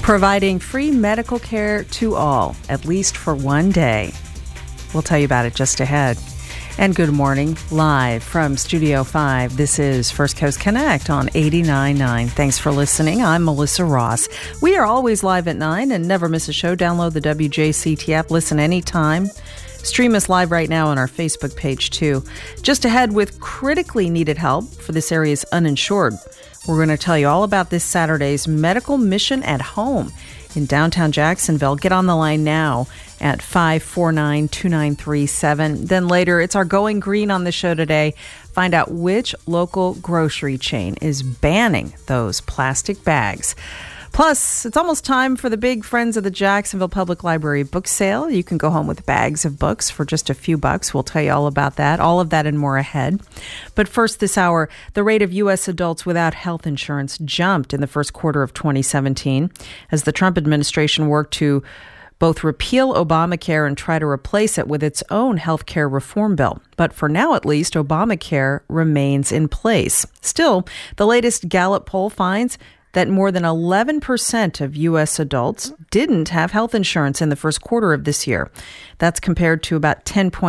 providing free medical care to all, at least for one day. We'll tell you about it just ahead. And good morning, live from Studio 5. This is First Coast Connect on 89.9. Thanks for listening. I'm Melissa Ross. We are always live at 9 and never miss a show. Download the WJCT app. Listen anytime. Stream us live right now on our Facebook page, too. Just ahead with critically needed help for this area's uninsured. We're going to tell you all about this Saturday's Medical Mission at Home in downtown Jacksonville. Get on the line now at 549-2937. Then later, it's our Going Green on the show today. Find out which local grocery chain is banning those plastic bags. Plus, it's almost time for the big Friends of the Jacksonville Public Library book sale. You can go home with bags of books for just a few bucks. We'll tell you all about that. All of that and more ahead. But first this hour, the rate of U.S. adults without health insurance jumped in the first quarter of 2017 as the Trump administration worked to both repeal Obamacare and try to replace it with its own health care reform bill. But for now, at least, Obamacare remains in place. Still, the latest Gallup poll finds that more than 11% of U.S. adults didn't have health insurance in the first quarter of this year. That's compared to about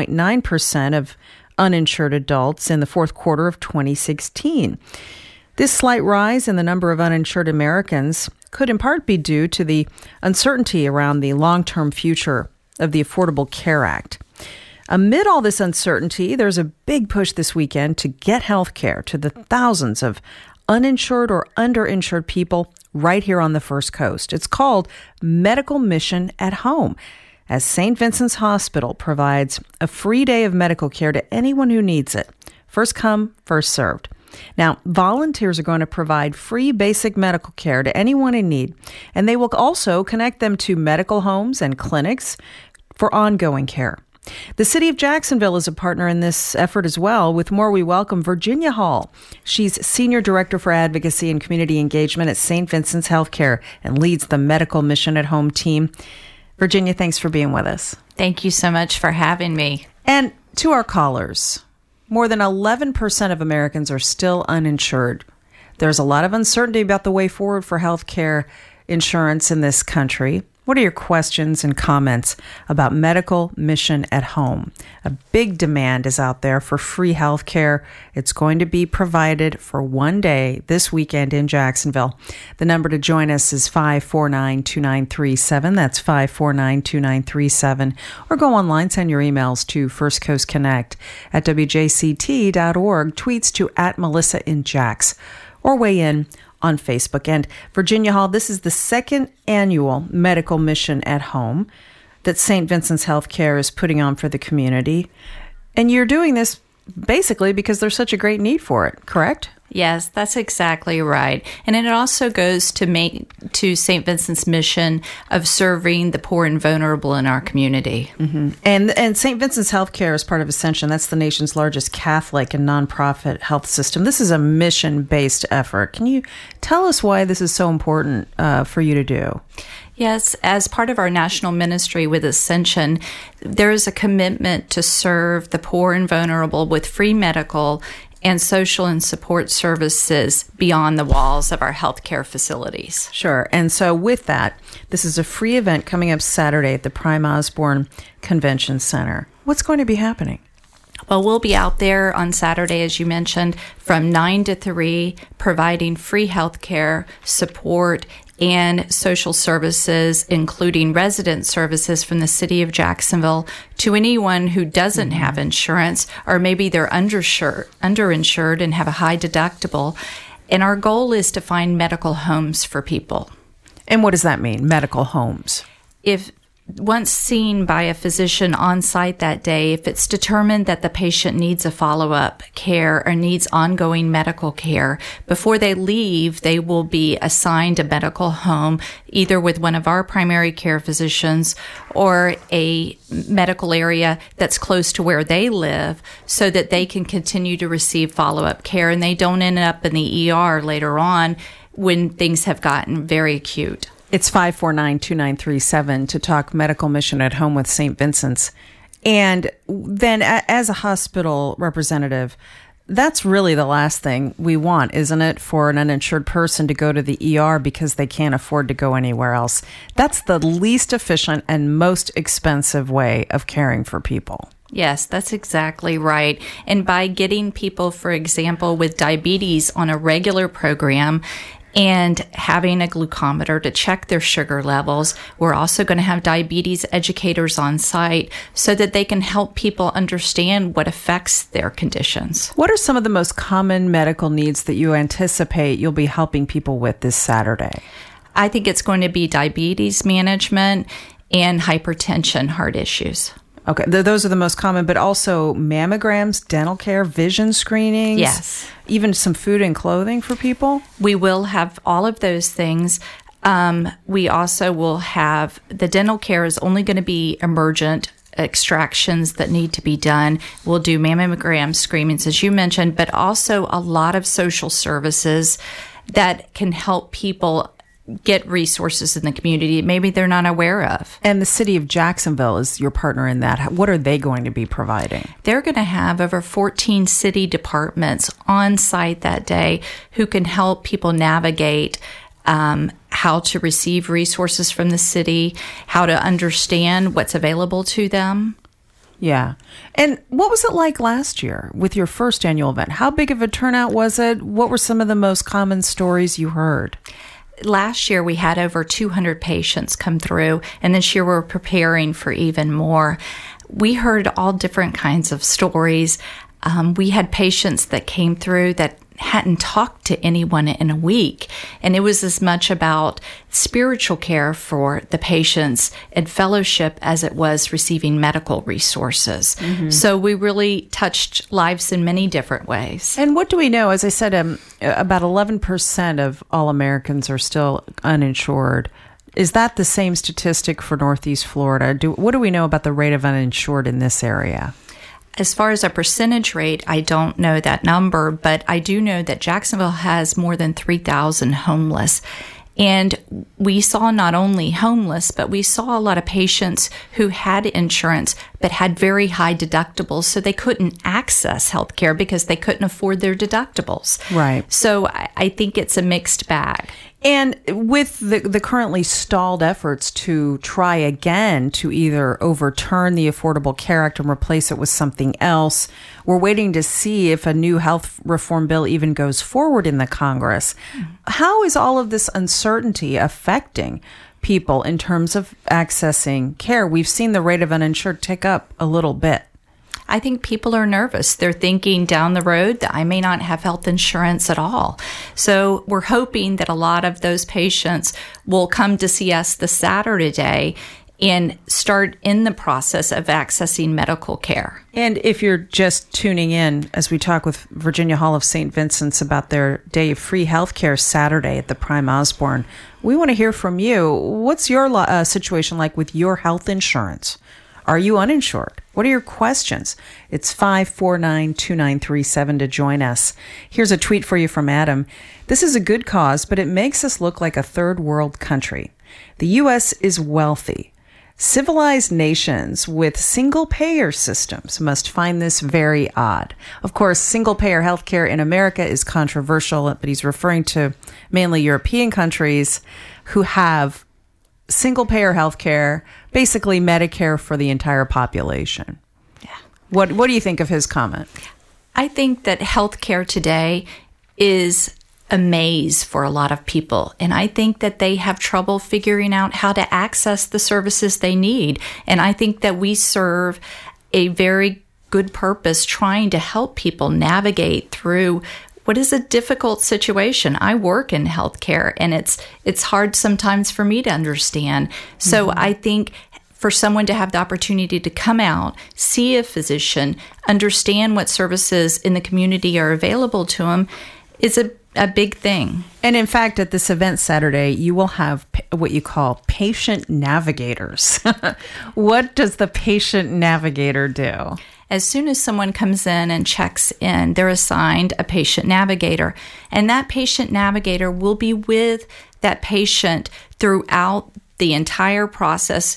10.9% of uninsured adults in the fourth quarter of 2016. This slight rise in the number of uninsured Americans could in part be due to the uncertainty around the long-term future of the Affordable Care Act. Amid all this uncertainty, there's a big push this weekend to get health care to the thousands of uninsured or underinsured people right here on the First Coast. It's called Medical Mission at Home, as St. Vincent's Hospital provides a free day of medical care to anyone who needs it. First come, first served. Now, volunteers are going to provide free basic medical care to anyone in need, and they will also connect them to medical homes and clinics for ongoing care. The City of Jacksonville is a partner in this effort as well. With more, we welcome Virginia Hall. She's Senior Director for Advocacy and Community Engagement at St. Vincent's Healthcare and leads the Medical Mission at Home team. Virginia, thanks for being with us. Thank you so much for having me. And to our callers, more than 11% of Americans are still uninsured. There's a lot of uncertainty about the way forward for health care insurance in this country. What are your questions and comments about Medical Mission at Home? A big demand is out there for free health care. It's going to be provided for one day this weekend in Jacksonville. The number to join us is 549-2937. That's 549-2937. Or go online, send your emails to firstcoastconnect@wjct.org, tweets to @MelissaInJax, or weigh in on Facebook. And Virginia Hall, this is the second annual Medical Mission at Home that St. Vincent's Healthcare is putting on for the community. And you're doing this basically because there's such a great need for it, correct? Yes, that's exactly right. And it also goes to St. Vincent's mission of serving the poor and vulnerable in our community. Mm-hmm. And St. Vincent's Healthcare is part of Ascension. That's the nation's largest Catholic and nonprofit health system. This is a mission-based effort. Can you tell us why this is so important for you to do? Yes, as part of our national ministry with Ascension, there is a commitment to serve the poor and vulnerable with free medical and social and support services beyond the walls of our healthcare facilities. Sure. And so with that, this is a free event coming up Saturday at the Prime Osborne Convention Center. What's going to be happening? Well, we'll be out there on Saturday, as you mentioned, from 9 to 3, providing free healthcare support and social services, including resident services from the City of Jacksonville, to anyone who doesn't have insurance, or maybe they're underinsured and have a high deductible. And our goal is to find medical homes for people. And what does that mean, medical homes? If once seen by a physician on site that day, if it's determined that the patient needs a follow-up care or needs ongoing medical care, before they leave, they will be assigned a medical home, either with one of our primary care physicians or a medical area that's close to where they live, so that they can continue to receive follow-up care and they don't end up in the ER later on when things have gotten very acute. It's 549-2937 to talk Medical Mission at Home with St. Vincent's. And then as a hospital representative, that's really the last thing we want, isn't it, for an uninsured person to go to the ER because they can't afford to go anywhere else. That's the least efficient and most expensive way of caring for people. Yes, that's exactly right. And by getting people, for example, with diabetes on a regular program and having a glucometer to check their sugar levels, we're also going to have diabetes educators on site so that they can help people understand what affects their conditions. What are some of the most common medical needs that you anticipate you'll be helping people with this Saturday? I think it's going to be diabetes management and hypertension, heart issues. Okay, those are the most common, but also mammograms, dental care, vision screenings. Yes. Even some food and clothing for people? We will have all of those things. We also will have, the dental care is only going to be emergent extractions that need to be done. We'll do mammogram screenings, as you mentioned, but also a lot of social services that can help people get resources in the community maybe they're not aware of. And the city of Jacksonville is your partner in that. What are they going to be providing? They're going to have over 14 city departments on site that day who can help people navigate how to receive resources from the city, how to understand what's available to them. Yeah. And what was it like last year with your first annual event? How big of a turnout was it? What were some of the most common stories you heard? Last year, we had over 200 patients come through, and this year we're preparing for even more. We heard all different kinds of stories. We had patients that came through that hadn't talked to anyone in a week, and it was as much about spiritual care for the patients and fellowship as it was receiving medical resources. Mm-hmm. So we really touched lives in many different ways. And what do we know? As I said, about 11% of all Americans are still uninsured. Is that the same statistic for Northeast Florida? What do we know about the rate of uninsured in this area? As far as a percentage rate, I don't know that number, but I do know that Jacksonville has more than 3,000 homeless. And we saw not only homeless, but we saw a lot of patients who had insurance but had very high deductibles, so they couldn't access health care because they couldn't afford their deductibles. Right. So I think it's a mixed bag. And with the currently stalled efforts to try again to either overturn the Affordable Care Act and replace it with something else, we're waiting to see if a new health reform bill even goes forward in the Congress. How is all of this uncertainty affecting people in terms of accessing care? We've seen the rate of uninsured tick up a little bit. I think people are nervous. They're thinking down the road that I may not have health insurance at all. So we're hoping that a lot of those patients will come to see us this Saturday and start in the process of accessing medical care. And if you're just tuning in as we talk with Virginia Hall of St. Vincent's about their day of free healthcare Saturday at the Prime Osborne, we want to hear from you. What's your situation like with your health insurance? Are you uninsured? What are your questions? It's 549-2937 to join us. Here's a tweet for you from Adam. This is a good cause, but it makes us look like a third world country. The U.S. is wealthy. Civilized nations with single-payer systems must find this very odd. Of course, single-payer healthcare in America is controversial, but he's referring to mainly European countries who have single-payer healthcare, basically Medicare for the entire population. Yeah. What do you think of his comment? I think that healthcare today is a maze for a lot of people, and I think that they have trouble figuring out how to access the services they need. And I think that we serve a very good purpose trying to help people navigate through what is a difficult situation. I work in healthcare, and it's hard sometimes for me to understand. So I think for someone to have the opportunity to come out, see a physician, understand what services in the community are available to them is a big thing. And in fact, at this event Saturday, you will have what you call patient navigators. What does the patient navigator do? As soon as someone comes in and checks in, they're assigned a patient navigator. And that patient navigator will be with that patient throughout the entire process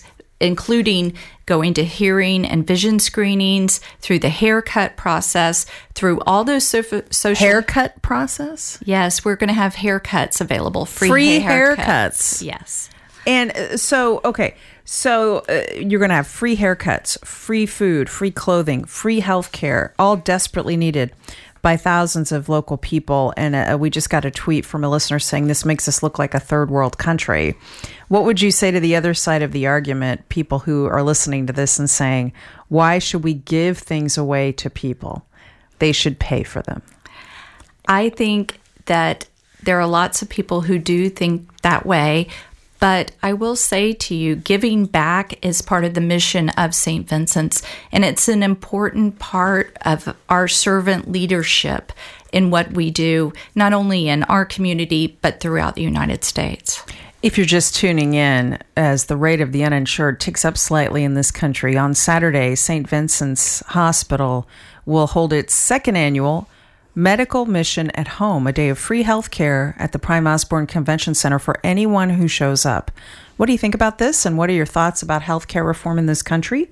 including going to hearing and vision screenings, through the haircut process, through all those social... Haircut process? Yes, we're going to have haircuts available. Free haircuts. Yes. And so you're going to have free haircuts, free food, free clothing, free health care, all desperately needed by thousands of local people. And we just got a tweet from a listener saying this makes us look like a third world country. What would you say to the other side of the argument, people who are listening to this and saying, why should we give things away to people? They should pay for them. I think that there are lots of people who do think that way. But I will say to you, giving back is part of the mission of St. Vincent's, and it's an important part of our servant leadership in what we do, not only in our community, but throughout the United States. If you're just tuning in, as the rate of the uninsured ticks up slightly in this country, on Saturday, St. Vincent's Hospital will hold its second annual Medical Mission at Home, a day of free health care at the Prime Osborne Convention Center for anyone who shows up. What do you think about this, and what are your thoughts about health care reform in this country?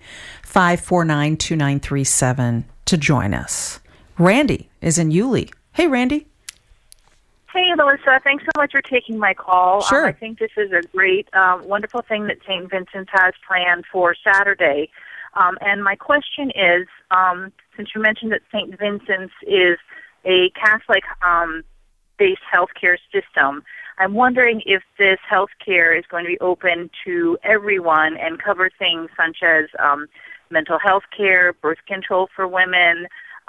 549-2937 to join us. Randy is in Yulee. Hey, Randy. Hey, Melissa. Thanks so much for taking my call. Sure. I think this is a great, wonderful thing that St. Vincent's has planned for Saturday. And my question is, since you mentioned that St. Vincent's is a Catholic-based healthcare system, I'm wondering if this healthcare is going to be open to everyone and cover things such as mental health care, birth control for women,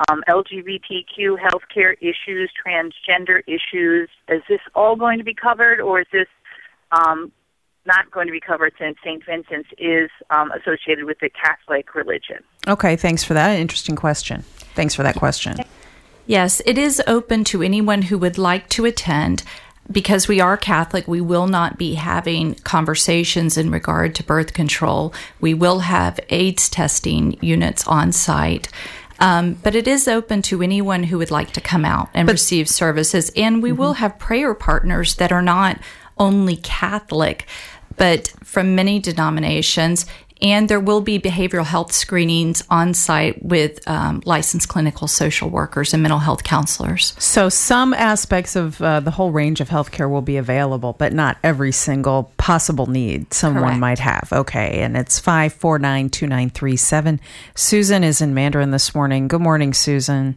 LGBTQ healthcare issues, transgender issues. Is this all going to be covered, or is this not going to be covered since St. Vincent's is associated with the Catholic religion? Okay, thanks for that. Interesting question. Thanks for that question. Yes, it is open to anyone who would like to attend. Because we are Catholic, we will not be having conversations in regard to birth control. We will have AIDS testing units on site. But it is open to anyone who would like to come out and receive services. And we will have prayer partners that are not only Catholic, but from many denominations. And there will be behavioral health screenings on site with licensed clinical social workers and mental health counselors. So some aspects of the whole range of healthcare will be available, but not every single possible need someone Correct. might have. Okay, and it's 549-2937. Susan is in Mandarin this morning. Good morning, Susan.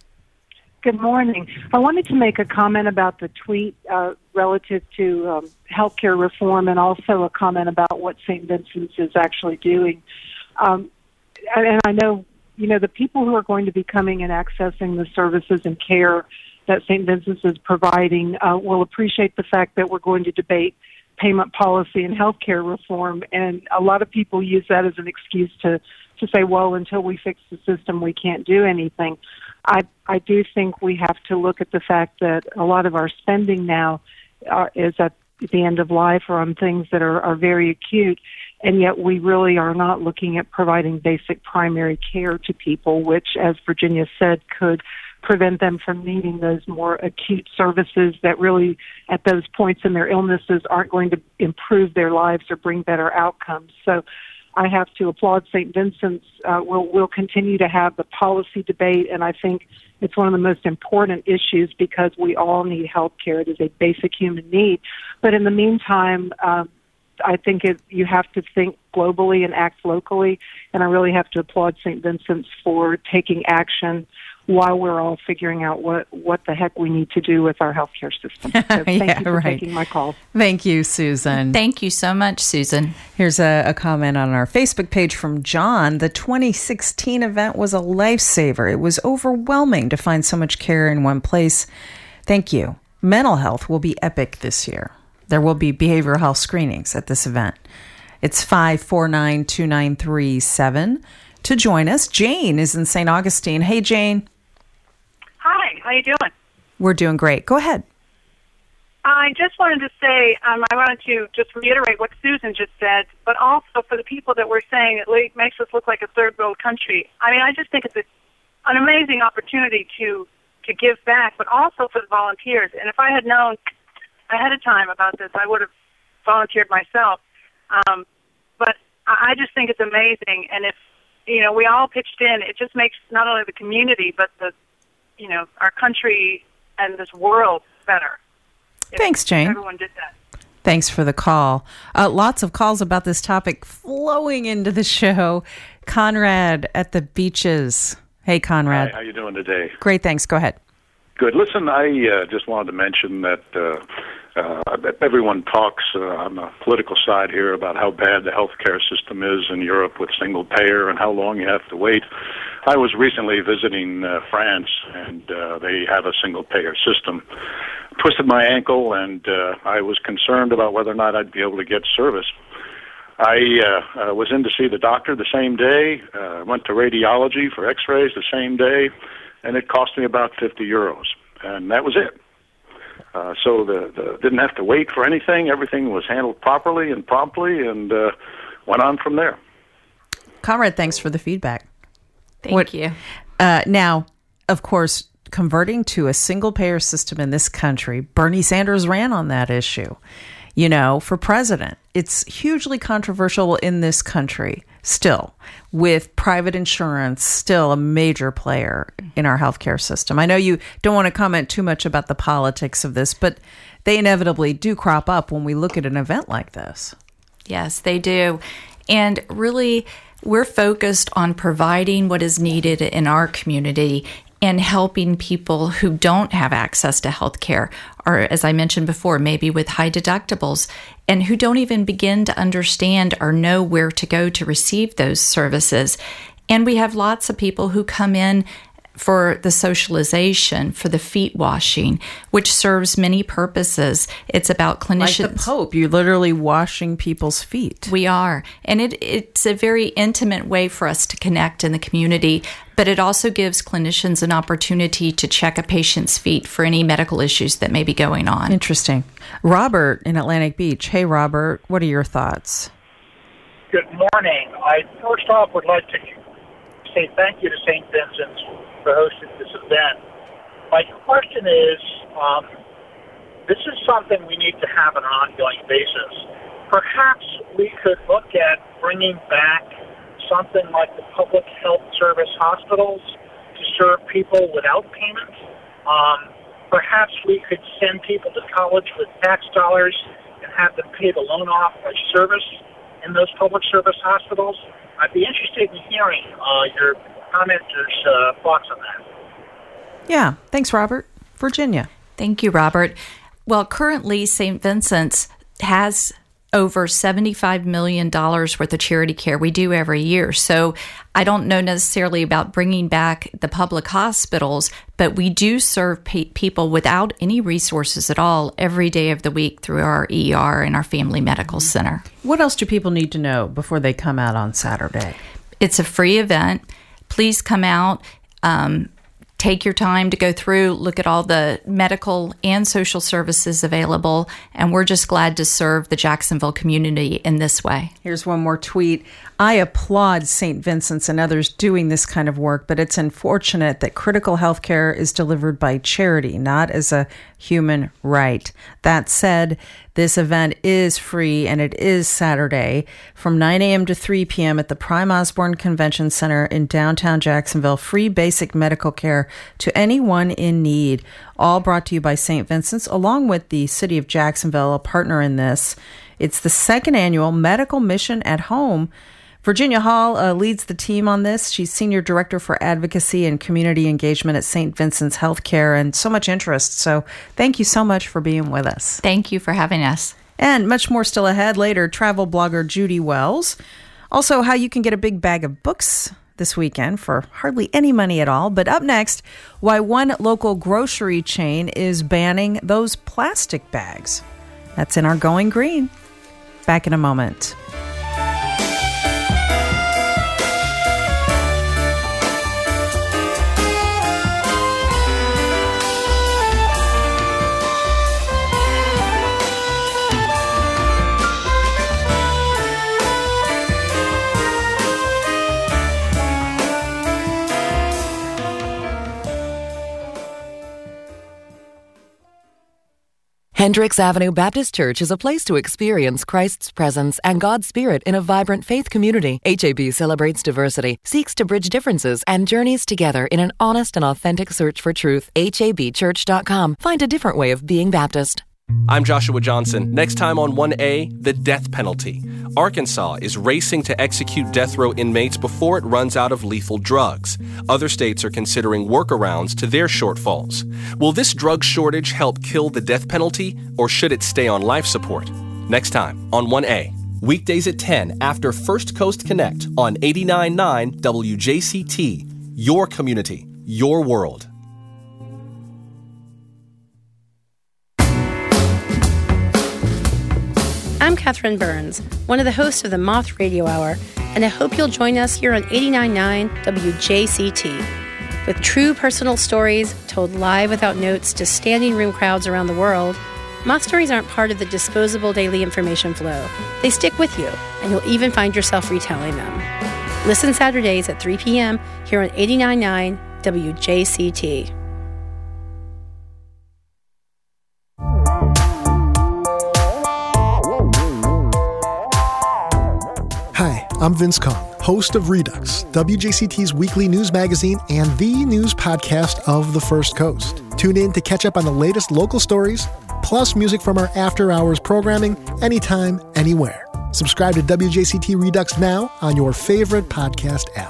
Good morning. I wanted to make a comment about the tweet relative to healthcare reform, and also a comment about what St. Vincent's is actually doing. And I know, the people who are going to be coming and accessing the services and care that St. Vincent's is providing will appreciate the fact that we're going to debate payment policy and healthcare reform. And a lot of people use that as an excuse to say, well, until we fix the system, we can't do anything. I do think we have to look at the fact that a lot of our spending now is at the end of life or on things that are very acute, and yet we really are not looking at providing basic primary care to people, which, as Virginia said, could prevent them from needing those more acute services that really, at those points in their illnesses, aren't going to improve their lives or bring better outcomes. So I have to applaud St. Vincent's. We'll continue to have the policy debate, and I think it's one of the most important issues because we all need health care. It is a basic human need. But in the meantime, I think you have to think globally and act locally, and I really have to applaud St. Vincent's for taking action while we're all figuring out what the heck we need to do with our healthcare system. So thank you for taking my call. Thank you, Susan. Thank you so much, Susan. Here's a comment on our Facebook page from John. The 2016 event was a lifesaver. It was overwhelming to find so much care in one place. Thank you. Mental health will be epic this year. There will be behavioral health screenings at this event. It's 549-2937 to join us. Jane is in St. Augustine. Hey, Jane. Hi, how you doing? We're doing great. Go ahead. I just wanted to say, I wanted to just reiterate what Susan just said, but also for the people that were saying it makes us look like a third world country. I just think it's an amazing opportunity to give back, but also for the volunteers. And if I had known ahead of time about this, I would have volunteered myself. But I just think it's amazing. And if, we all pitched in, it just makes not only the community, but our country and this world better. Thanks, Jane. Everyone did that. Thanks for the call. Lots of calls about this topic flowing into the show. Conrad at the Beaches. Hey, Conrad. Hi, how you doing today? Great, thanks. Go ahead. Good. Listen, I just wanted to mention that everyone talks on the political side here about how bad the healthcare system is in Europe with single payer and how long you have to wait. I was recently visiting France, and they have a single payer system. Twisted my ankle, and I was concerned about whether or not I'd be able to get service. I was in to see the doctor the same day, went to radiology for x-rays the same day, and it cost me about €50, and that was it. So the didn't have to wait for anything. Everything was handled properly and promptly, and went on from there. Conrad, thanks for the feedback. Thank you. Now, of course, converting to a single-payer system in this country, Bernie Sanders ran on that issue, for president. It's hugely controversial in this country still, with private insurance still a major player in our healthcare system. I know you don't want to comment too much about the politics of this, but they inevitably do crop up when we look at an event like this. Yes, they do. And really, we're focused on providing what is needed in our community and helping people who don't have access to health care, or as I mentioned before, maybe with high deductibles, and who don't even begin to understand or know where to go to receive those services. And we have lots of people who come in for the socialization, for the feet washing, which serves many purposes. It's about clinicians. Like the Pope, you're literally washing people's feet. We are. And it's a very intimate way for us to connect in the community, but it also gives clinicians an opportunity to check a patient's feet for any medical issues that may be going on. Interesting. Robert in Atlantic Beach. Hey, Robert, what are your thoughts? Good morning. I first off would like to say thank you to St. Vincent's for hosting this event. My question is, this is something we need to have on an ongoing basis. Perhaps we could look at bringing back something like the public health service hospitals to serve people without payment. Perhaps we could send people to college with tax dollars and have them pay the loan off by service in those public service hospitals. I'd be interested in hearing your commenters' thoughts on that. Yeah. Thanks, Robert. Virginia. Thank you, Robert. Well, currently, St. Vincent's has over $75 million worth of charity care we do every year. So I don't know necessarily about bringing back the public hospitals, but we do serve people without any resources at all every day of the week through our ER and our Family Medical Center. What else do people need to know before they come out on Saturday? It's a free event. Please come out. Take your time to go through, look at all the medical and social services available, and we're just glad to serve the Jacksonville community in this way. Here's one more tweet. I applaud St. Vincent's and others doing this kind of work, but it's unfortunate that critical health care is delivered by charity, not as a human right. That said, this event is free, and it is Saturday from 9 a.m. to 3 p.m. at the Prime Osborne Convention Center in downtown Jacksonville. Free basic medical care to anyone in need. All brought to you by St. Vincent's, along with the City of Jacksonville, a partner in this. It's the second annual Medical Mission at Home. Virginia Hall leads the team on this. She's Senior Director for Advocacy and Community Engagement at St. Vincent's Healthcare, and so much interest. So thank you so much for being with us. Thank you for having us. And much more still ahead later. Travel blogger Judy Wells. Also, how you can get a big bag of books this weekend for hardly any money at all. But up next, why one local grocery chain is banning those plastic bags. That's in our Going Green. Back in a moment. Hendricks Avenue Baptist Church is a place to experience Christ's presence and God's Spirit in a vibrant faith community. HAB celebrates diversity, seeks to bridge differences, and journeys together in an honest and authentic search for truth. HABchurch.com. Find a different way of being Baptist. I'm Joshua Johnson. Next time on 1A, the death penalty. Arkansas is racing to execute death row inmates before it runs out of lethal drugs. Other states are considering workarounds to their shortfalls. Will this drug shortage help kill the death penalty, or should it stay on life support? Next time on 1A. Weekdays at 10 after First Coast Connect on 89.9 WJCT. Your community, your world. I'm Catherine Burns, one of the hosts of the Moth Radio Hour, and I hope you'll join us here on 89.9 WJCT. With true personal stories told live without notes to standing room crowds around the world, Moth stories aren't part of the disposable daily information flow. They stick with you, and you'll even find yourself retelling them. Listen Saturdays at 3 p.m. here on 89.9 WJCT. Hi, I'm Vince Cohn, host of Redux, WJCT's weekly news magazine and the news podcast of the First Coast. Tune in to catch up on the latest local stories, plus music from our after-hours programming anytime, anywhere. Subscribe to WJCT Redux now on your favorite podcast app.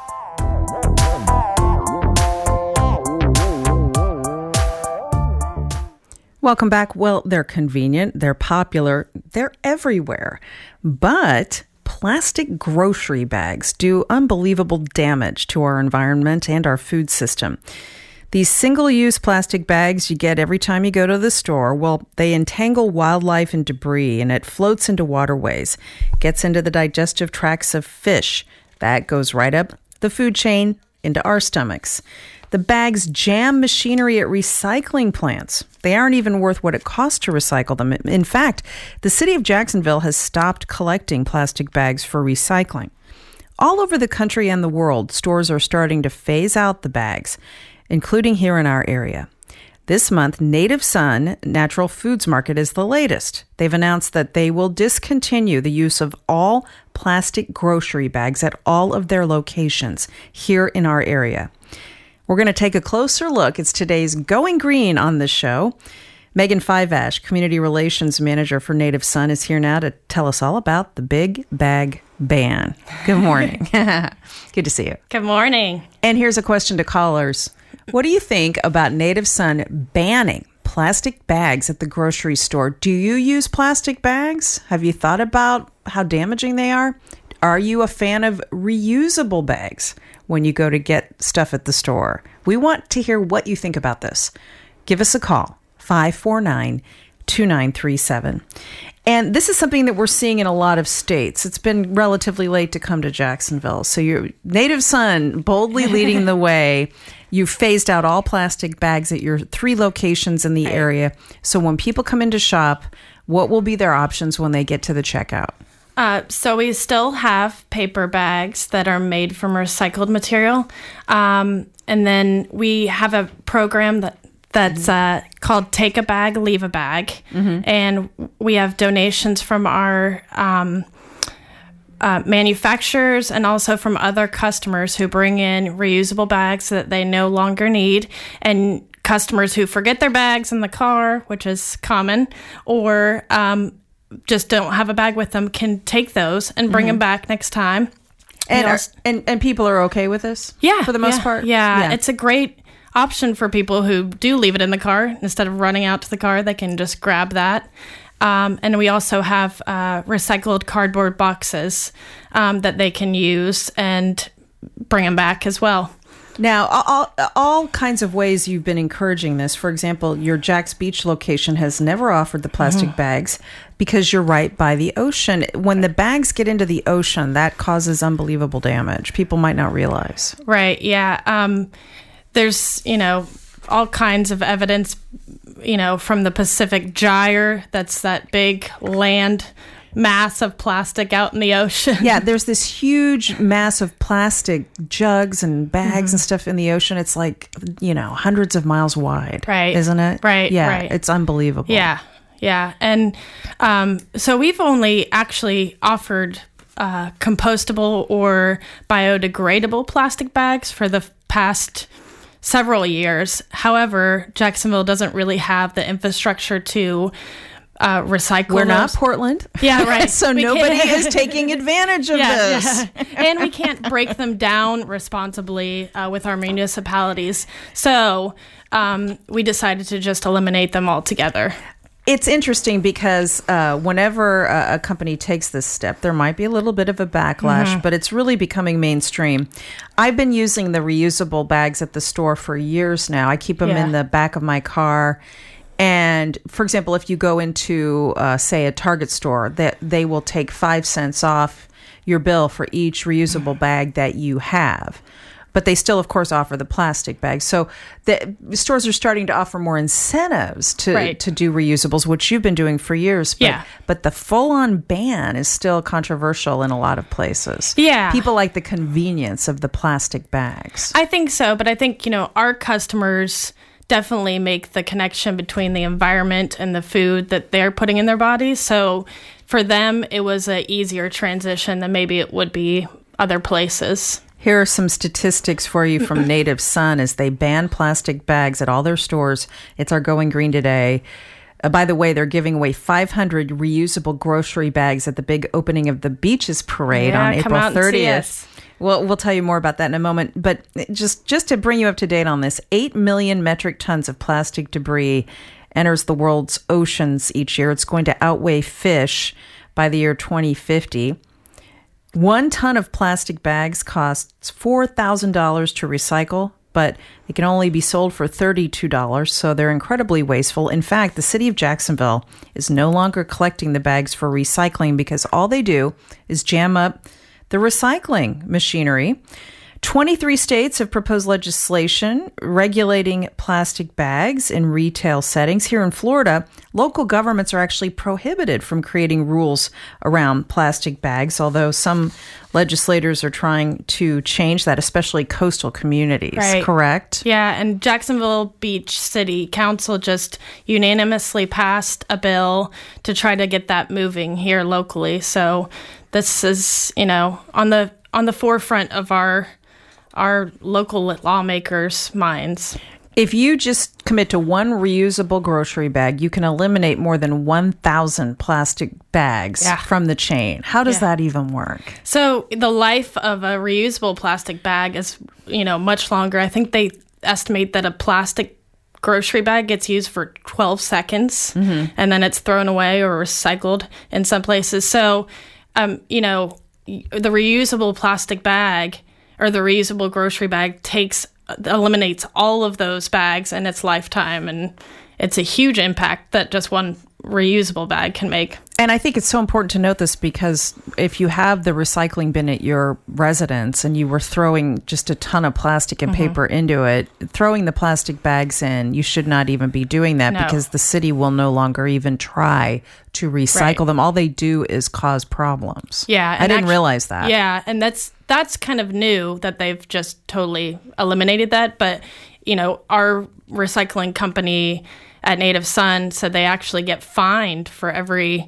Welcome back. Well, they're convenient, they're popular, they're everywhere. But plastic grocery bags do unbelievable damage to our environment and our food system. These single-use plastic bags you get every time you go to the store, well, they entangle wildlife and debris, and it floats into waterways, gets into the digestive tracts of fish. That goes right up the food chain into our stomachs. The bags jam machinery at recycling plants. They aren't even worth what it costs to recycle them. In fact, the city of Jacksonville has stopped collecting plastic bags for recycling. All over the country and the world, stores are starting to phase out the bags, including here in our area. This month, Native Son Natural Foods Market is the latest. They've announced that they will discontinue the use of all plastic grocery bags at all of their locations here in our area. We're going to take a closer look. It's today's Going Green on the show. Megan Fivash, Community Relations Manager for Native Son, is here now to tell us all about the Big Bag Ban. Good morning. Good to see you. Good morning. And here's a question to callers. What do you think about Native Son banning plastic bags at the grocery store? Do you use plastic bags? Have you thought about how damaging they are? Are you a fan of reusable bags when you go to get stuff at the store? We want to hear what you think about this. Give us a call, 549-2937. And this is something that we're seeing in a lot of states. It's been relatively late to come to Jacksonville. So your Native Son boldly leading the way. You've phased out all plastic bags at your 3 locations in the area. So when people come in to shop, what will be their options when they get to the checkout? So we still have paper bags that are made from recycled material. And then we have a program that's called Take a Bag, Leave a Bag. Mm-hmm. And we have donations from our manufacturers and also from other customers who bring in reusable bags that they no longer need. And customers who forget their bags in the car, which is common, or just don't have a bag with them, can take those and bring them back next time. And people are okay with this? Yeah. For the most part? Yeah. It's a great option for people who do leave it in the car. Instead of running out to the car, they can just grab that. And we also have recycled cardboard boxes that they can use and bring them back as well. Now, all kinds of ways you've been encouraging this. For example, your Jack's Beach location has never offered the plastic bags because you're right by the ocean. When the bags get into the ocean, that causes unbelievable damage. People might not realize. Right, yeah. There's, all kinds of evidence, from the Pacific Gyre. That's that big land mass of plastic out in the ocean. Yeah, there's this huge mass of plastic jugs and bags and stuff in the ocean. It's like, hundreds of miles wide. Right. Isn't it? Right. Yeah, right. It's unbelievable. Yeah. Yeah. And so we've only actually offered compostable or biodegradable plastic bags for the past several years. However, Jacksonville doesn't really have the infrastructure to recycle. We're not Portland. Yeah, right. So nobody is taking advantage of this. Yeah. And we can't break them down responsibly with our municipalities. So we decided to just eliminate them altogether. It's interesting because whenever a company takes this step, there might be a little bit of a backlash, but it's really becoming mainstream. I've been using the reusable bags at the store for years now. I keep them in the back of my car. And, for example, if you go into, say, a Target store, they will take 5 cents off your bill for each reusable bag that you have. But they still, of course, offer the plastic bags. So the stores are starting to offer more incentives to do reusables, which you've been doing for years. But the full-on ban is still controversial in a lot of places. Yeah. People like the convenience of the plastic bags. I think so. But I think, our customers definitely make the connection between the environment and the food that they're putting in their bodies. So for them, it was an easier transition than maybe it would be other places. Here are some statistics for you from Native Sun as they ban plastic bags at all their stores. It's our Going Green today. By the way, they're giving away 500 reusable grocery bags at the big opening of the Beaches Parade on April 30th. Well, we'll tell you more about that in a moment. But just to bring you up to date on this, 8 million metric tons of plastic debris enters the world's oceans each year. It's going to outweigh fish by the year 2050. 1 ton of plastic bags costs $4,000 to recycle, but it can only be sold for $32, so they're incredibly wasteful. In fact, the city of Jacksonville is no longer collecting the bags for recycling because all they do is jam up the recycling machinery. 23 states have proposed legislation regulating plastic bags in retail settings. Here in Florida, local governments are actually prohibited from creating rules around plastic bags, although some legislators are trying to change that, especially coastal communities, correct? Yeah, and Jacksonville Beach City Council just unanimously passed a bill to try to get that moving here locally. So this is, on the forefront of our local lawmakers' minds. If you just commit to one reusable grocery bag, you can eliminate more than 1,000 plastic bags from the chain. How does that even work? So the life of a reusable plastic bag is, much longer. I think they estimate that a plastic grocery bag gets used for 12 seconds and then it's thrown away or recycled in some places. So, the reusable plastic bag or the reusable grocery bag eliminates all of those bags in its lifetime. And it's a huge impact that just one reusable bag can make. And I think it's so important to note this because if you have the recycling bin at your residence and you were throwing just a ton of plastic and paper into it, throwing the plastic bags in, you should not even be doing that because the city will no longer even try to recycle them. All they do is cause problems. Yeah. I didn't realize that. Yeah. And that's kind of new that they've just totally eliminated that. But, our recycling company at Native Sun said they actually get fined for every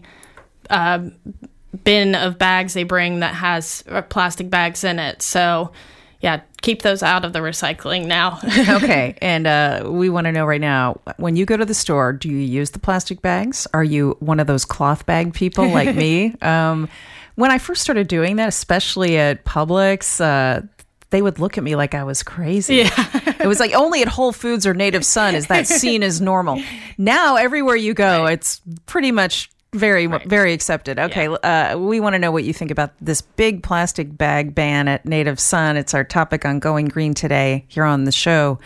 bin of bags they bring that has plastic bags in it. So, keep those out of the recycling now. Okay. And we want to know right now, when you go to the store, do you use the plastic bags? Are you one of those cloth bag people like me? When I first started doing that, especially at Publix, they would look at me like I was crazy. Yeah. It was like only at Whole Foods or Native Sun is that seen as normal. Now, everywhere you go, it's pretty much very, very accepted. Okay, we want to know what you think about this big plastic bag ban at Native Sun. It's our topic on Going Green today here on the show.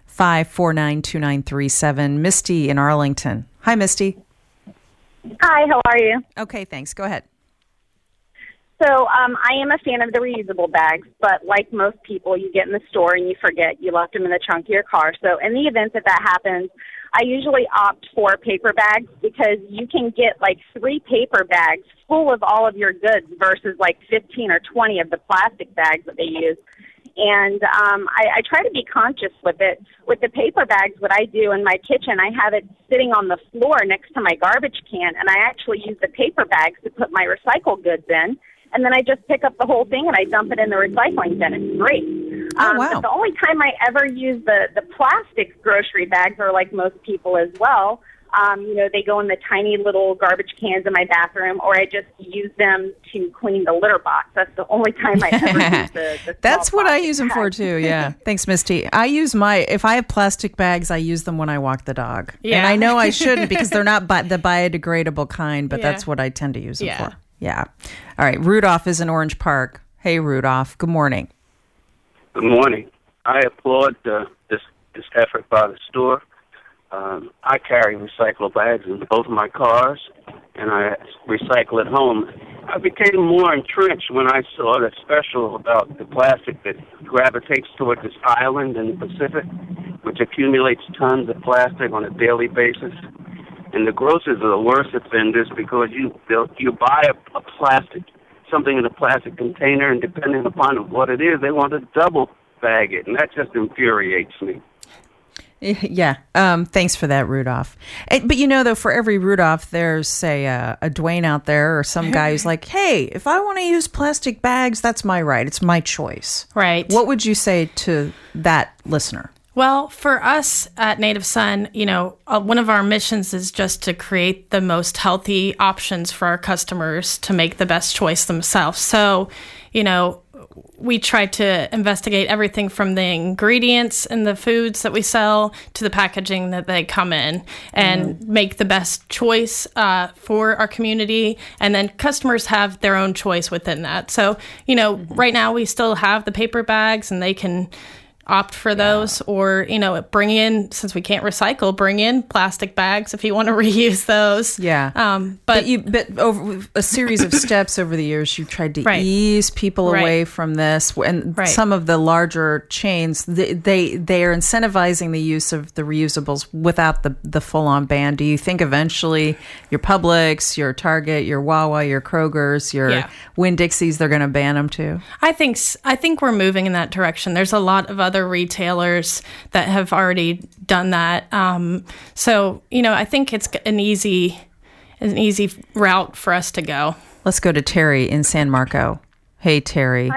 549-2937. Misty in Arlington. Hi, Misty. Hi, how are you? Okay, thanks. Go ahead. So I am a fan of the reusable bags, but like most people, you get in the store and you forget you left them in the trunk of your car. So in the event that happens, I usually opt for paper bags because you can get like 3 paper bags full of all of your goods versus like 15 or 20 of the plastic bags that they use. and I try to be conscious with it. With the paper bags, what I do in my kitchen, I have it sitting on the floor next to my garbage can, and I actually use the paper bags to put my recycled goods in, and then I just pick up the whole thing and I dump it in the recycling bin. It's great. Wow. But the only time I ever use the plastic grocery bags are like most people as well. They go in the tiny little garbage cans in my bathroom, or I just use them to clean the litter box. That's the only time I ever use the That's what I use them bags. for too, yeah. Thanks, Misty. If I have plastic bags, I use them when I walk the dog. Yeah. And I know I shouldn't because they're not the biodegradable kind, but that's what I tend to use them for. Yeah. All right, Rudolph is in Orange Park. Hey, Rudolph. Good morning. Good morning. I applaud this effort by the store. I carry recyclable bags in both of my cars, and I recycle at home. I became more entrenched when I saw the special about the plastic that gravitates toward this island in the Pacific, which accumulates tons of plastic on a daily basis. And the grocers are the worst offenders because you buy something in a plastic container, and depending upon what it is, they want to double bag it, and that just infuriates me. Yeah. Thanks for that, Rudolph. But though, for every Rudolph, there's, say, a Dwayne out there or some guy who's like, hey, if I want to use plastic bags, that's my right. It's my choice. Right. What would you say to that listener? Well, for us at Native Son, one of our missions is just to create the most healthy options for our customers to make the best choice themselves. So, we try to investigate everything from the ingredients in the foods that we sell to the packaging that they come in and make the best choice for our community. And then customers have their own choice within that. So, right now we still have the paper bags and they can opt for those, or bring in, since we can't recycle, bring in plastic bags if you want to reuse those. But over a series of steps over the years, you've tried to ease people away from this, and some of the larger chains they are incentivizing the use of the reusables without the full-on ban. Do you think eventually your Publix, your Target, your Wawa, your Kroger's, your Winn-Dixies, they're going to ban them too? I think we're moving in that direction. There's a lot of other retailers that have already done that. So, I think it's an easy route for us to go. Let's go to Terry in San Marco. Hey, Terry.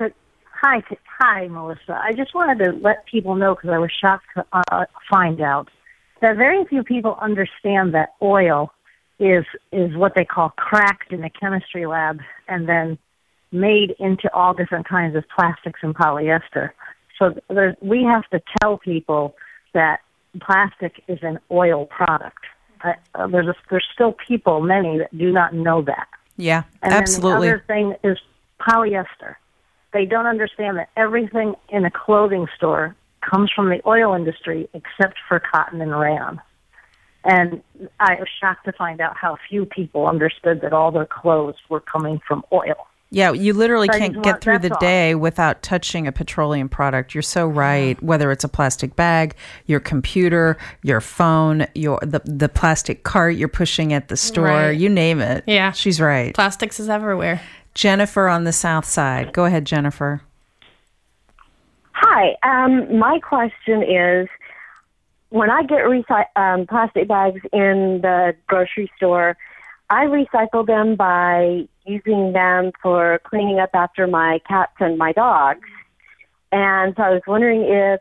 Hi, Melissa. I just wanted to let people know, because I was shocked to find out that very few people understand that oil is what they call cracked in a chemistry lab and then made into all different kinds of plastics and polyester. So we have to tell people that plastic is an oil product. There's still many that do not know that. Yeah, and absolutely. And the other thing is polyester. They don't understand that everything in a clothing store comes from the oil industry except for cotton and rayon. And I was shocked to find out how few people understood that all their clothes were coming from oil. Yeah, you literally can't get through the day without touching a petroleum product. You're so right. Whether it's a plastic bag, your computer, your phone, the plastic cart you're pushing at the store, you name it. Yeah. She's right. Plastics is everywhere. Jennifer on the South Side. Go ahead, Jennifer. Hi. My question is, when I get plastic bags in the grocery store, I recycle them by using them for cleaning up after my cats and my dogs. And so I was wondering if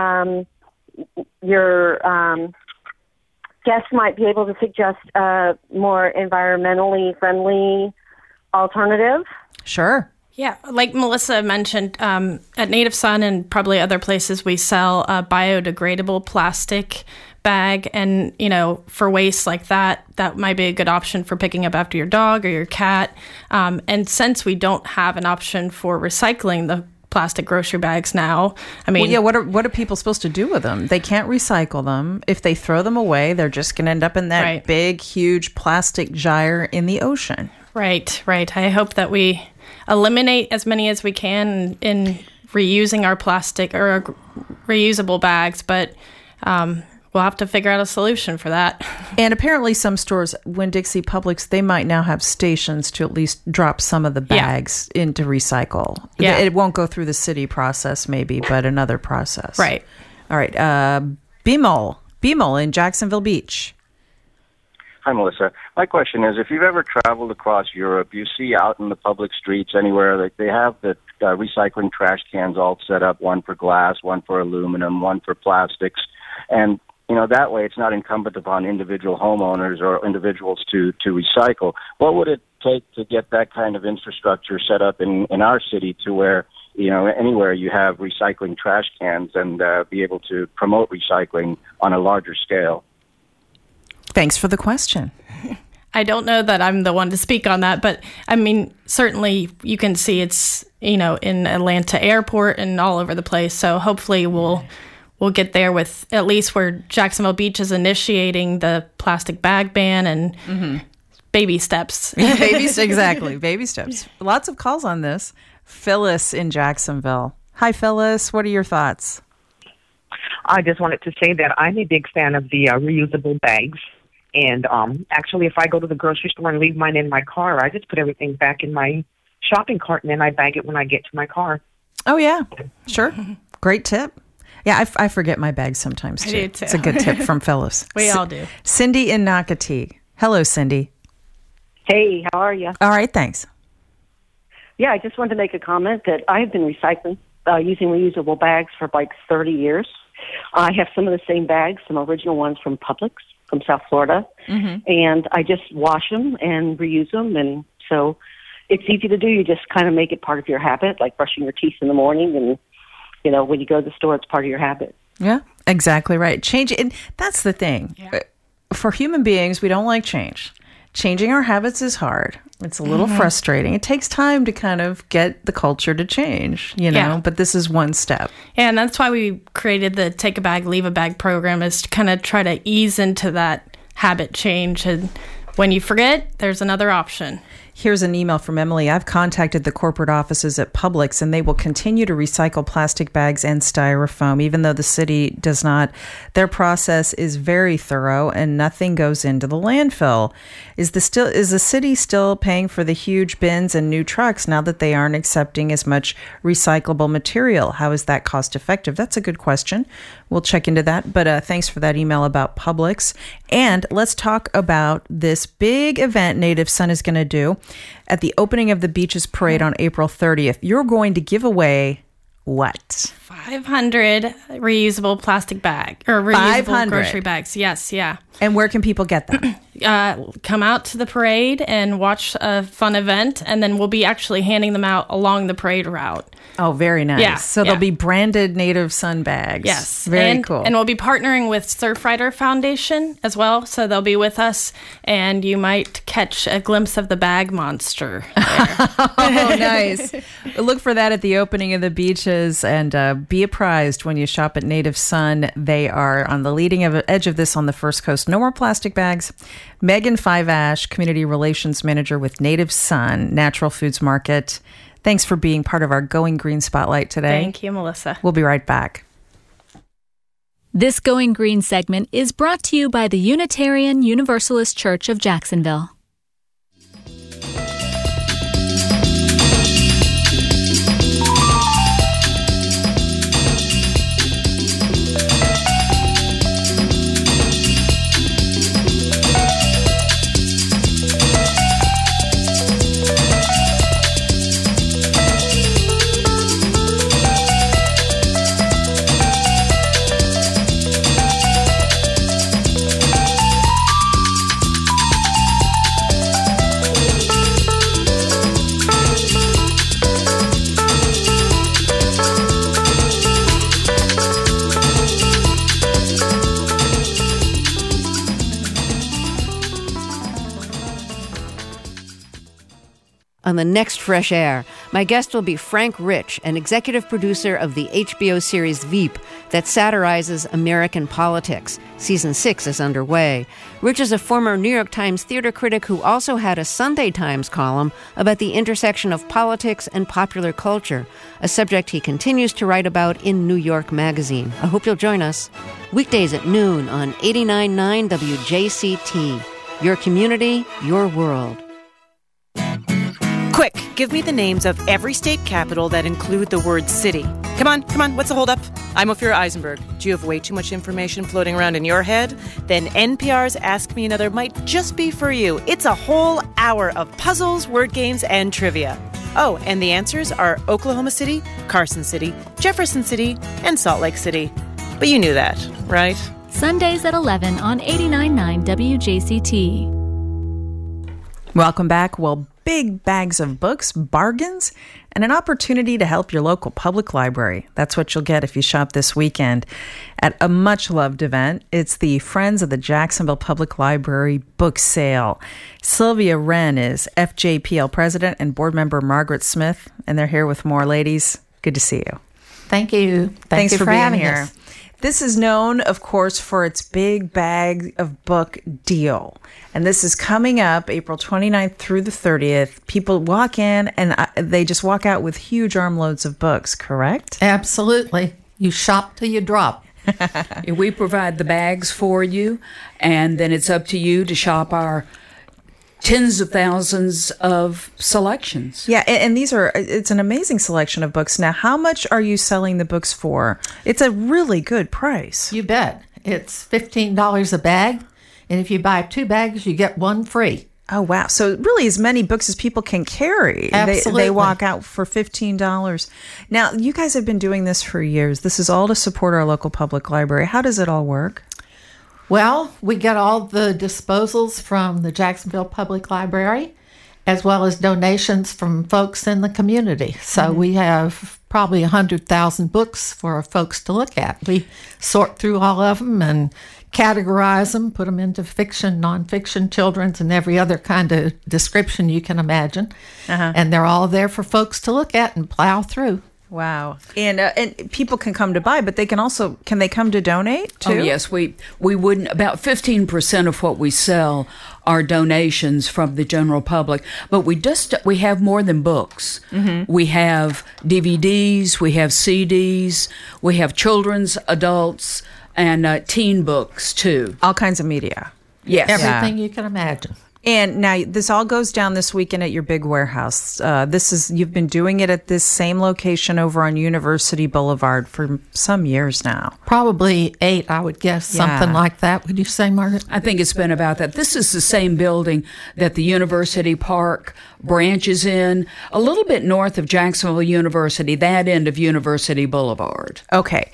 your guests might be able to suggest a more environmentally friendly alternative. Sure. Yeah, like Melissa mentioned, at Native Son and probably other places, we sell a biodegradable plastic bag. And, for waste like that might be a good option for picking up after your dog or your cat. And since we don't have an option for recycling the plastic grocery bags now, what are people supposed to do with them? They can't recycle them. If they throw them away, they're just going to end up in that big, huge plastic gyre in the ocean. Right. I hope that we eliminate as many as we can in reusing our plastic or our reusable bags, but we'll have to figure out a solution for that. And apparently some stores, Winn-Dixie, Publix, they might now have stations to at least drop some of the bags into recycle. Yeah. It won't go through the city process maybe, but another process. Right. All right. Bemol in Jacksonville Beach. Hi, Melissa. My question is, if you've ever traveled across Europe, you see out in the public streets anywhere, like they have the recycling trash cans all set up, one for glass, one for aluminum, one for plastics. And, that way it's not incumbent upon individual homeowners or individuals to recycle. What would it take to get that kind of infrastructure set up in our city to where, anywhere you have recycling trash cans and be able to promote recycling on a larger scale? Thanks for the question. I don't know that I'm the one to speak on that, but I mean, certainly you can see it's, in Atlanta airport and all over the place. So hopefully we'll get there with at least where Jacksonville Beach is initiating the plastic bag ban and baby steps. Exactly. Baby steps. Lots of calls on this. Phyllis in Jacksonville. Hi, Phyllis. What are your thoughts? I just wanted to say that I'm a big fan of the reusable bags. And actually, if I go to the grocery store and leave mine in my car, I just put everything back in my shopping cart and then I bag it when I get to my car. Oh, yeah. Sure. Great tip. Yeah, I forget my bag sometimes, too. I do, too. It's a good tip from Phyllis. We all do. Cindy in Nocatee. Hello, Cindy. Hey, how are you? All right, thanks. Yeah, I just wanted to make a comment that I have been recycling, using reusable bags for like 30 years. I have some of the same bags, some original ones from Publix from South Florida, and I just wash them and reuse them, and so it's easy to do. You just kind of make it part of your habit, like brushing your teeth in the morning, and when you go to the store, it's part of your habit. Yeah, exactly right. Change, and that's the thing. Yeah. For human beings, we don't like change. Changing our habits is hard. It's a little frustrating. It takes time to kind of get the culture to change, but this is one step. Yeah, and that's why we created the Take a Bag, Leave a Bag program, is to kind of try to ease into that habit change. And when you forget, there's another option. Here's an email from Emily. I've contacted the corporate offices at Publix, and they will continue to recycle plastic bags and styrofoam, even though the city does not. Their process is very thorough, and nothing goes into the landfill. Is the city still paying for the huge bins and new trucks now that they aren't accepting as much recyclable material? How is that cost effective? That's a good question. We'll check into that. But thanks for that email about Publix. And let's talk about this big event Native Son is going to do at the opening of the Beaches Parade on April 30th. You're going to give away what? 500 reusable plastic bag or reusable 500 grocery bags. Yes, yeah. And where can people get them? Come out to the parade and watch a fun event, and then we'll be actually handing them out along the parade route. Oh, very nice. Yeah, so they'll be branded Native Son bags. Yes. Very cool. And we'll be partnering with Surfrider Foundation as well, so they'll be with us, and you might catch a glimpse of the bag monster there. Oh, nice. Look for that at the opening of the beaches, and be apprised when you shop at Native Son. They are on the leading edge of this on the First Coast. No more plastic bags. Megan Five-Ash, Community Relations Manager with Native Son Natural Foods Market. Thanks for being part of our Going Green Spotlight today. Thank you, Melissa. We'll be right back. This Going Green segment is brought to you by the Unitarian Universalist Church of Jacksonville. On the next Fresh Air, my guest will be Frank Rich, an executive producer of the HBO series Veep that satirizes American politics. Season 6 is underway. Rich is a former New York Times theater critic who also had a Sunday Times column about the intersection of politics and popular culture, a subject he continues to write about in New York Magazine. I hope you'll join us. Weekdays at noon on 89.9 WJCT. Your community, your world. Quick, give me the names of every state capital that include the word city. Come on, what's the holdup? I'm Ophira Eisenberg. Do you have way too much information floating around in your head? Then NPR's Ask Me Another might just be for you. It's a whole hour of puzzles, word games, and trivia. Oh, and the answers are Oklahoma City, Carson City, Jefferson City, and Salt Lake City. But you knew that, right? Sundays at 11 on 89.9 WJCT. Welcome back. Well, big bags of books, bargains, and an opportunity to help your local public library. That's what you'll get if you shop this weekend at a much-loved event. It's the Friends of the Jacksonville Public Library book sale. Sylvia Wren is FJPL president and board member Margaret Smith, and they're here with more. Ladies, good to see you. Thank you. Thanks for being here. Us. This is known, of course, for its big bag of book deal. And this is coming up April 29th through the 30th. People walk in and they just walk out with huge armloads of books, correct? Absolutely. You shop till you drop. We provide the bags for you, and then it's up to you to shop our tens of thousands of selections. Yeah, and it's an amazing selection of books. Now, how much are you selling the books for? It's a really good price. You bet. It's $15 a bag, and if you buy 2 bags, you get 1 free. Oh, wow. So really as many books as people can carry. Absolutely. They walk out for $15. Now, you guys have been doing this for years. This is all to support our local public library. How does it all work? Well, we get all the disposals from the Jacksonville Public Library, as well as donations from folks in the community. So we have probably 100,000 books for folks to look at. We sort through all of them and categorize them, put them into fiction, nonfiction, children's, and every other kind of description you can imagine. And they're all there for folks to look at and plow through. Wow. And people can come to buy, but they can also, can they come to donate too? Oh, yes. We wouldn't, about 15% of what we sell are donations from the general public. But we have more than books. We have DVDs, we have CDs, we have children's, adults, and teen books too. All kinds of media. Yes. Everything you can imagine. And now this all goes down this weekend at your big warehouse. You've been doing it at this same location over on University Boulevard for some years now. Probably 8, I would guess, something like that. Would you say, Margaret? I think it's been about that. This is the same building that the University Park branches in, a little bit north of Jacksonville University, that end of University Boulevard. Okay.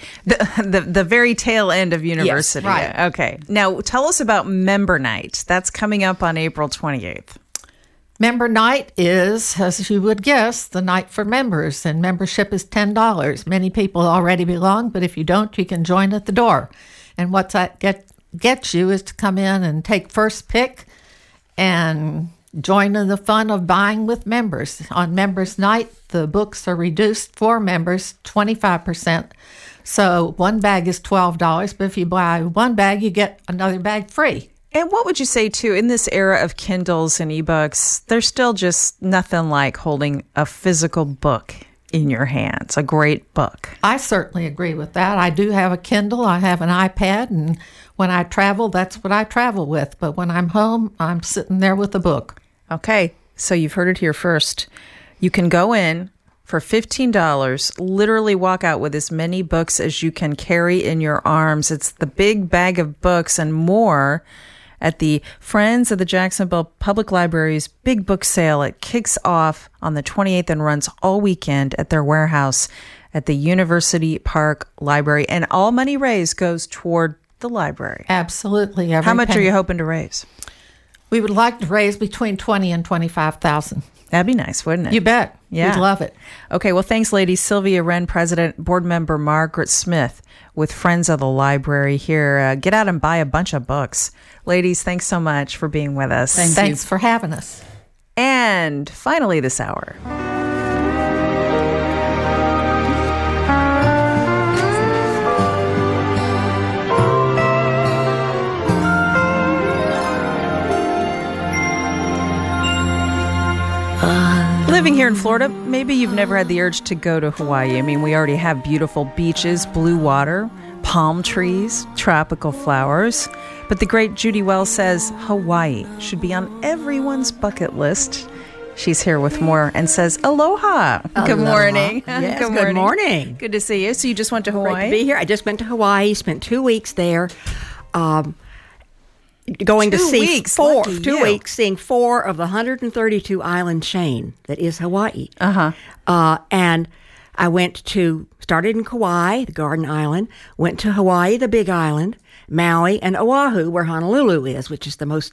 The very tail end of University. Yes, right. Okay. Now, tell us about Member Night. That's coming up on April 28th. Member Night is, as you would guess, the night for members, and membership is $10. Many people already belong, but if you don't, you can join at the door. And what that gets you is to come in and take first pick and join in the fun of buying with members. On Members Night, the books are reduced for members 25%. So 1 bag is $12, but if you buy 1 bag, you get another bag free. And what would you say, too, in this era of Kindles and ebooks, there's still just nothing like holding a physical book in your hands, a great book. I certainly agree with that. I do have a Kindle, I have an iPad, and when I travel, that's what I travel with. But when I'm home, I'm sitting there with a book. Okay, so you've heard it here first. You can go in for $15, literally walk out with as many books as you can carry in your arms. It's the big bag of books and more at the Friends of the Jacksonville Public Library's Big Book Sale. It kicks off on the 28th and runs all weekend at their warehouse at the University Park Library. And all money raised goes toward the library. Absolutely. How much are you hoping to raise? We would like to raise between $20,000 and $25,000. That'd be nice, wouldn't it? You bet. Yeah. We'd love it. Okay, well, thanks, ladies. Sylvia Wren, President, Board Member Margaret Smith with Friends of the Library here. Get out and buy a bunch of books. Ladies, thanks so much for being with us. Thanks for having us. And finally this hour. Living here in Florida, maybe you've never had the urge to go to Hawaii. I mean, we already have beautiful beaches, blue water, palm trees, tropical flowers. But the great Judy Wells says Hawaii should be on everyone's bucket list. She's here with more and says aloha. Good morning. Yes, good morning. Good to see you. So you just went to Hawaii? Great to be here. I just went to Hawaii, spent 2 weeks there. Going 2 to see weeks, four, lucky 2 you. weeks, seeing 4 of the 132 island chain that is Hawaii. And I started in Kauai, the Garden Island, went to Hawaii, the Big Island, Maui, and Oahu, where Honolulu is, which is the most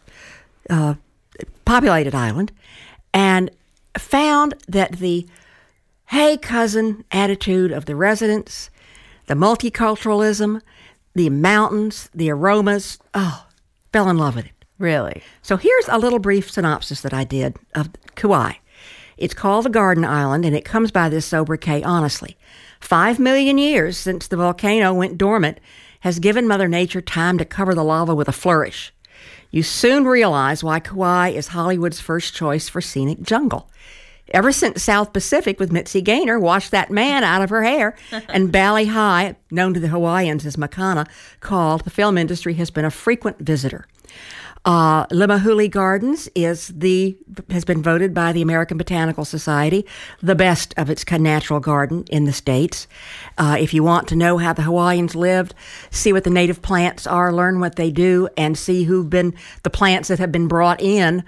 populated island, and found that the hey cousin attitude of the residents, the multiculturalism, the mountains, the aromas, fell in love with it. Really? So here's a little brief synopsis that I did of Kauai. It's called the Garden Island, and it comes by this sobriquet honestly. 5 million years since the volcano went dormant has given Mother Nature time to cover the lava with a flourish. You soon realize why Kauai is Hollywood's first choice for scenic jungle. Ever since South Pacific with Mitzi Gaynor washed that man out of her hair, and Bali High, known to the Hawaiians as Makana, called, the film industry has been a frequent visitor. Limahuli Gardens has been voted by the American Botanical Society the best of its natural garden in the States. If you want to know how the Hawaiians lived, see what the native plants are, learn what they do, and see the plants that have been brought in,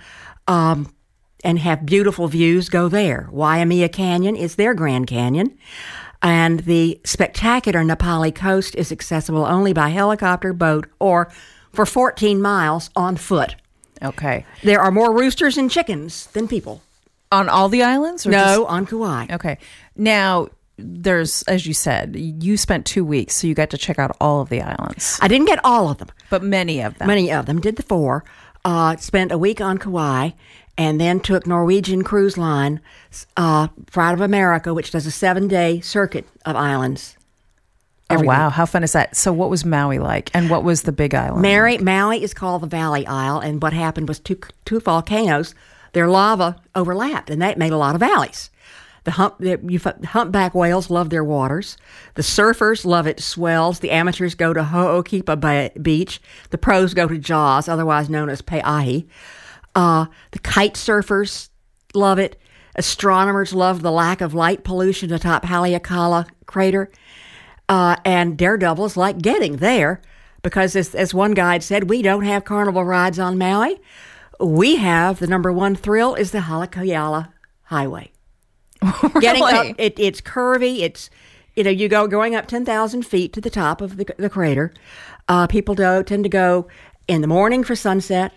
and have beautiful views, go there. Waimea Canyon is their Grand Canyon. And the spectacular Napali Coast is accessible only by helicopter, boat, or for 14 miles on foot. Okay. There are more roosters and chickens than people. On all the islands? No, on Kauai. Okay. Now, there's, as you said, you spent 2 weeks, so you got to check out all of the islands. I didn't get all of them. But many of them. Many of them. Did the 4. Spent a week on Kauai, and then took Norwegian Cruise Line, Pride of America, which does a 7-day circuit of islands. Oh, wow. How fun is that? So what was Maui like? And what was the Big Island like? Maui is called the Valley Isle, and what happened was two volcanoes, their lava overlapped, and that made a lot of valleys. The humpback whales love their waters. The surfers love its swells. The amateurs go to Ho'okipa Beach. The pros go to Jaws, otherwise known as Pe'ahi. The kite surfers love it. Astronomers love the lack of light pollution atop Haleakala crater. And daredevils like getting there because, as one guide said, we don't have carnival rides on Maui. We have the number one thrill is the Haleakala Highway. Really? Getting up, it's curvy. It's, you go going up 10,000 feet to the top of the crater. People tend to go in the morning for sunset,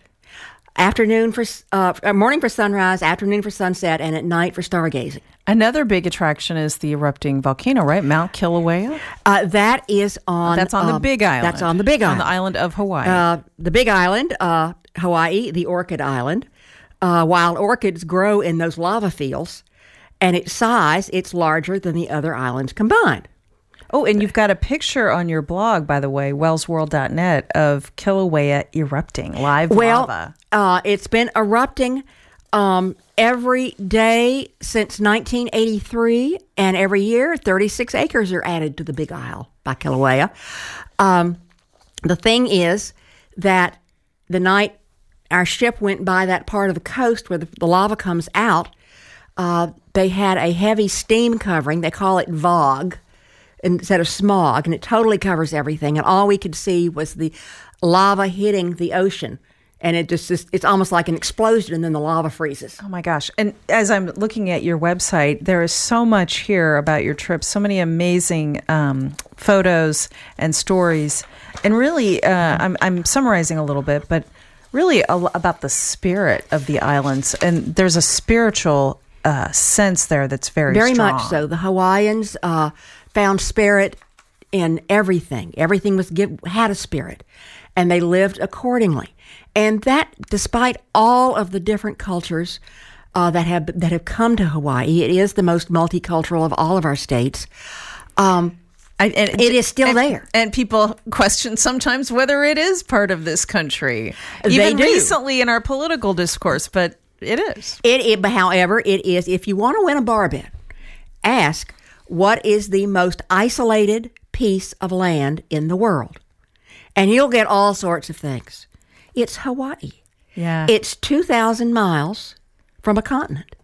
morning for sunrise, afternoon for sunset, and at night for stargazing. Another big attraction is the erupting volcano, right? Mount Kilauea? That's on the Big Island. That's on the Big Island. On the island of Hawaii. The Big Island, Hawaii, the Orchid Island. Wild orchids grow in those lava fields, and its size, it's larger than the other islands combined. Oh, and you've got a picture on your blog, by the way, wellsworld.net, of Kilauea erupting, live lava. It's been erupting every day since 1983, and every year 36 acres are added to the Big Isle by Kilauea. The thing is that the night our ship went by that part of the coast where the lava comes out, they had a heavy steam covering. They call it VOG instead of smog, and it totally covers everything. And all we could see was the lava hitting the ocean. And it's almost like an explosion, and then the lava freezes. Oh, my gosh. And as I'm looking at your website, there is so much here about your trip, so many amazing photos and stories. And really, I'm summarizing a little bit, but really about the spirit of the islands. And there's a spiritual sense there that's very strong. Very much so. The Hawaiians found spirit in everything. Everything had a spirit, and they lived accordingly. And that, despite all of the different cultures that have come to Hawaii, it is the most multicultural of all of our states. It is still there. And people question sometimes whether it is part of this country. They Even do. recently in our political discourse, but it is. But however, it is. If you want to win a bar bet, ask, what is the most isolated piece of land in the world? And you'll get all sorts of things. It's Hawaii. Yeah. It's 2,000 miles from a continent.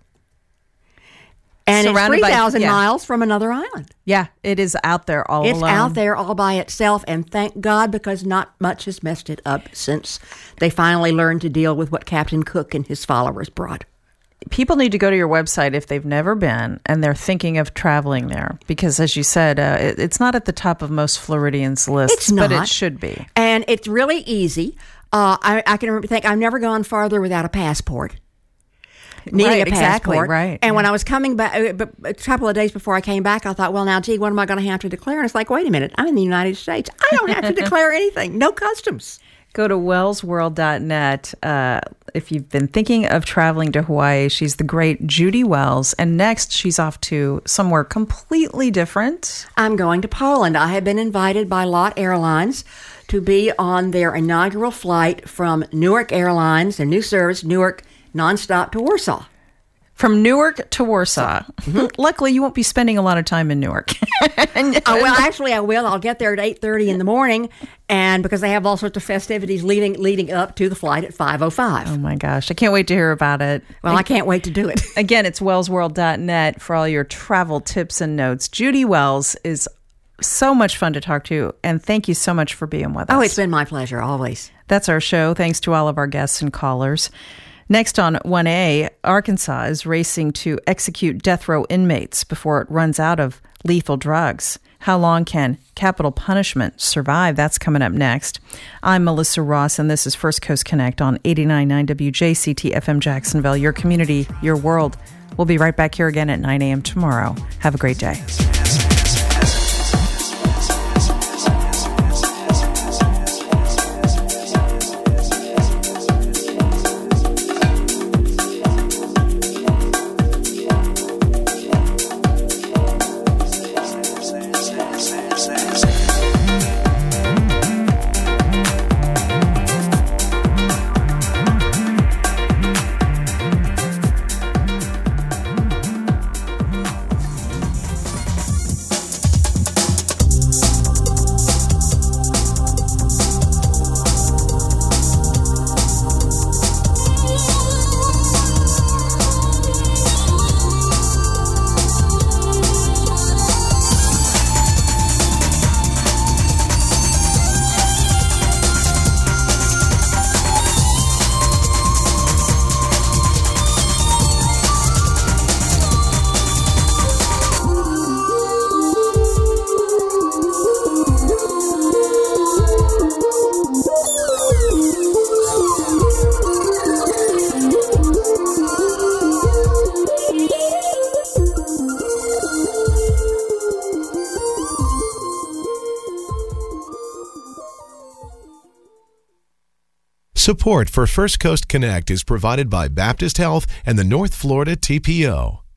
And Surrounded it's by- 3,000 yeah. miles from another island. Yeah, it is out there all It's alone. out there all by itself, and thank God, because not much has messed it up since they finally learned to deal with what Captain Cook and his followers brought. People need to go to your website if they've never been and they're thinking of traveling there, because as you said, it's not at the top of most Floridians' lists, It's not. but it should be. And it's really easy. I can think I've never gone farther without a passport. Needing Right, a passport. exactly, right, And when yeah. I was coming back, but a couple of days before I came back, I thought, well, now, gee, what am I going to have to declare? And it's like, wait a minute, I'm in the United States. I don't have to declare anything. No customs. Go to wellsworld.net if you've been thinking of traveling to Hawaii. She's the great Judy Wells. And next, she's off to somewhere completely different. I'm going to Poland. I have been invited by LOT Airlines to be on their inaugural flight from Newark Airlines, their new service, Newark, nonstop to Warsaw. From Newark to Warsaw. Luckily, you won't be spending a lot of time in Newark. Well, actually, I will. I'll get there at 8:30 in the morning, and because they have all sorts of festivities leading up to the flight at 5:05. Oh, my gosh. I can't wait to hear about it. Well, I can't wait to do it. Again, it's wellsworld.net for all your travel tips and notes. Judy Wells is so much fun to talk to, and thank you so much for being with us. Oh, it's been my pleasure, always. That's our show. Thanks to all of our guests and callers. Next on 1A, Arkansas is racing to execute death row inmates before it runs out of lethal drugs. How long can capital punishment survive? That's coming up next. I'm Melissa Ross, and this is First Coast Connect on 89.9 WJCT FM Jacksonville, your community, your world. We'll be right back here again at 9 a.m. tomorrow. Have a great day. Support for First Coast Connect is provided by Baptist Health and the North Florida TPO.